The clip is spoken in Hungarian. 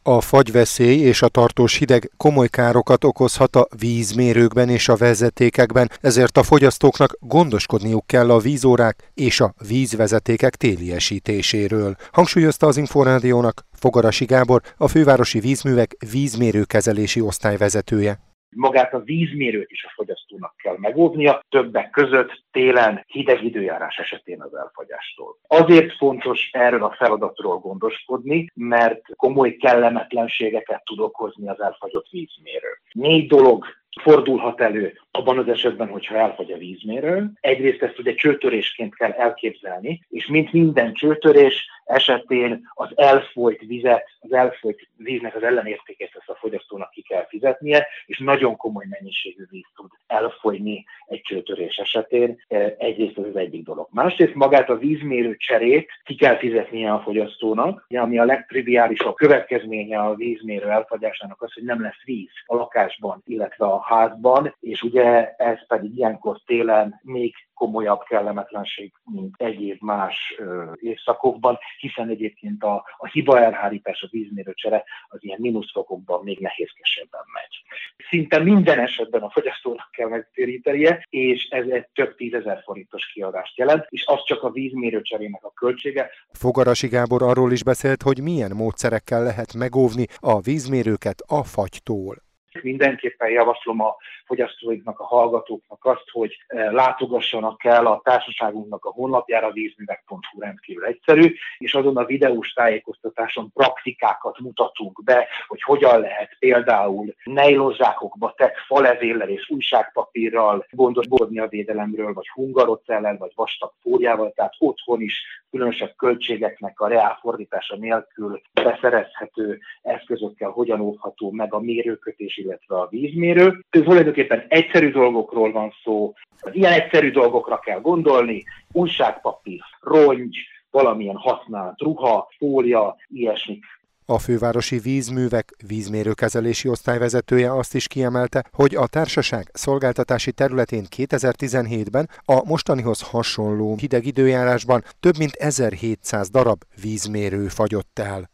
A fagyveszély és a tartós hideg komoly károkat okozhat a vízmérőkben és a vezetékekben, ezért a fogyasztóknak gondoskodniuk kell a vízórák és a vízvezetékek téliesítéséről. Hangsúlyozta az Inforádiónak Fogarasi Gábor, a Fővárosi Vízművek vízmérőkezelési osztályvezetője. Magát a vízmérőt is a fogyasztónak kell megóvnia, többek között télen hideg időjárás esetén az elfagyástól. Azért fontos erről a feladatról gondoskodni, mert komoly kellemetlenségeket tud okozni az elfagyott vízmérő. 4 dolog fordulhat elő abban az esetben, hogyha elfagy a vízmérő. Egyrészt ezt ugye csőtörésként kell elképzelni, és mint minden csőtörés esetén az elfolyt vizet, az elfolyt víznek az ellenértékét ezt a fogyasztónak ki kell fizetnie, és nagyon komoly mennyiségű víz tud elfolyni egy csőtörés esetén. Egyrészt ez az egyik dolog. Másrészt magát a vízmérő cserét ki kell fizetnie a fogyasztónak, ami a legtriviálisabb következménye a vízmérő elfagyásának az, hogy nem lesz víz a lakásban, illetve a házban, és ugye ez pedig ilyenkor télen még komolyabb kellemetlenség, mint egyéb más évszakokban, hiszen egyébként a hiba elhárítás, a vízmérőcsere az ilyen mínuszfokokban még nehézkesebben megy. Szinte minden esetben a fogyasztónak kell megtérítenie, és ez egy több 10 000 forintos kiadást jelent, és az csak a vízmérőcserének a költsége. Fogarasi Gábor arról is beszélt, hogy milyen módszerekkel lehet megóvni a vízmérőket a fagytól. Mindenképpen javaslom a fogyasztóinknak, a hallgatóknak azt, hogy látogassanak el a társaságunknak a honlapjára, vízművek.hu, rendkívül egyszerű, és azon a videós tájékoztatáson praktikákat mutatunk be, hogy hogyan lehet például nejlonzsákokba tett falevéllel és újságpapírral gondoskodni a védelemről, vagy hungarocellel, vagy vastag fóliával, tehát otthon is különösebb költségeknek a reál fordítása nélkül beszerezhető eszközökkel hogyan óvható meg a mérőkötés, illetve a vízmérő. Tulajdonképpen egyszerű dolgokról van szó, az ilyen egyszerű dolgokra kell gondolni, újságpapír, rongy, valamilyen használt ruha, fólia, ilyesmik. A Fővárosi Vízművek vízmérőkezelési osztályvezetője azt is kiemelte, hogy a társaság szolgáltatási területén 2017-ben a mostanihoz hasonló hideg időjárásban több mint 1700 darab vízmérő fagyott el.